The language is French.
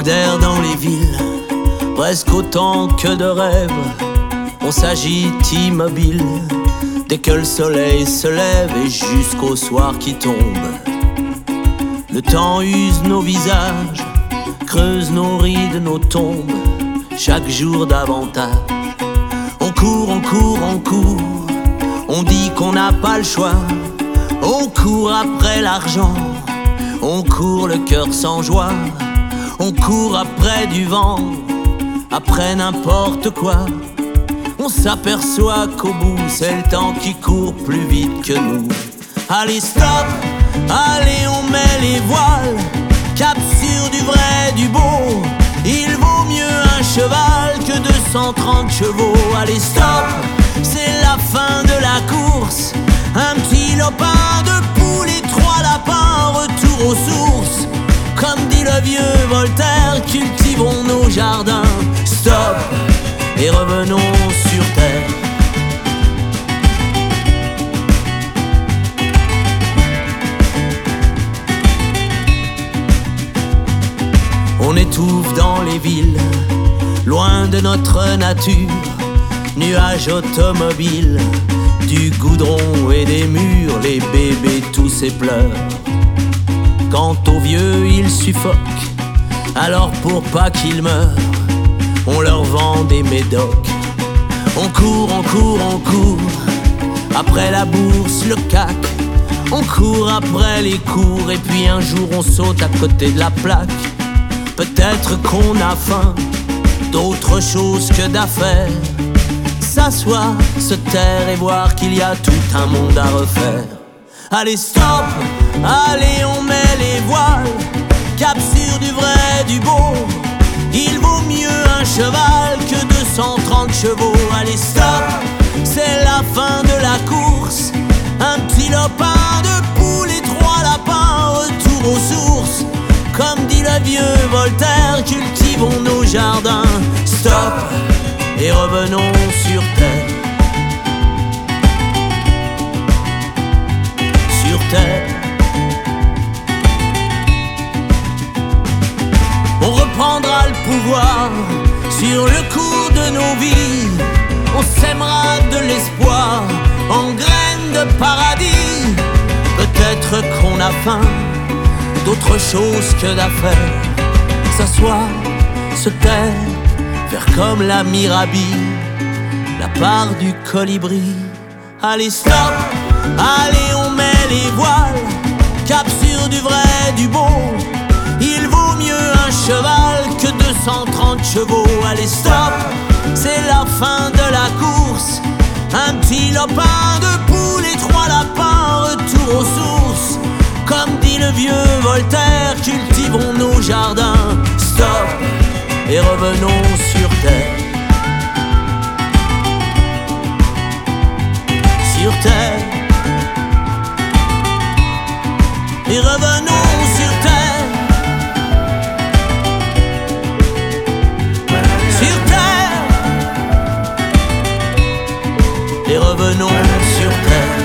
manque d'air dans les villes, presque autant que de rêves. On s'agite immobile dès que le soleil se lève et jusqu'au soir qui tombe. Le temps use nos visages, creuse nos rides, nos tombes, chaque jour davantage. On court, on court, on court, on dit qu'on n'a pas le choix. On court après l'argent, on court le cœur sans joie. On court après du vent, après n'importe quoi. On s'aperçoit qu'au bout c'est le temps qui court plus vite que nous. Allez stop, allez on met les voiles, cap sur du vrai, du beau. Il vaut mieux un cheval que 230 chevaux. Allez stop, c'est la fin de la course. Un petit lopin, 2 poules et 3 lapins, retour aux sources. Comme dit le vieux Voltaire, cultivons nos jardins. Stop, et revenons sur terre. On étouffe dans les villes, loin de notre nature. Nuages automobiles, du goudron et des murs. Les bébés tous et pleurent. Quant aux vieux, ils suffoquent. Alors pour pas qu'ils meurent, on leur vend des médocs. On court, on court, on court après la bourse, le CAC. On court après les cours et puis un jour on saute à côté de la plaque. Peut-être qu'on a faim d'autre chose que d'affaires. S'asseoir, se taire et voir qu'il y a tout un monde à refaire. Allez stop, allez on met les voiles, cap sur du vrai, du beau. Il vaut mieux un cheval que 230 chevaux. Allez stop, c'est la fin de la course. Un petit lopin, 2 poules et 3 lapins, retour aux sources. Comme dit le vieux Voltaire, cultivons nos jardins. Stop, et revenons sur terre. Sur terre. On reprendra le pouvoir sur le cours de nos vies. On sèmera de l'espoir en graines de paradis. Peut-être qu'on a faim d'autre chose que d'affaires. S'asseoir, se taire, faire comme la Mirabille, la part du colibri. Allez stop, allez on met les voiles, cap sur du vrai, du beau. Il vaut mieux un cheval que 230 chevaux. Allez stop, c'est la fin de la course. Un petit lopin, 2 poules et 3 lapins, retour aux sources. Comme dit le vieux Voltaire, cultivons nos jardins. Stop, et revenons sur terre. Sur terre. Et revenons sur terre. Sur terre. Et revenons sur terre.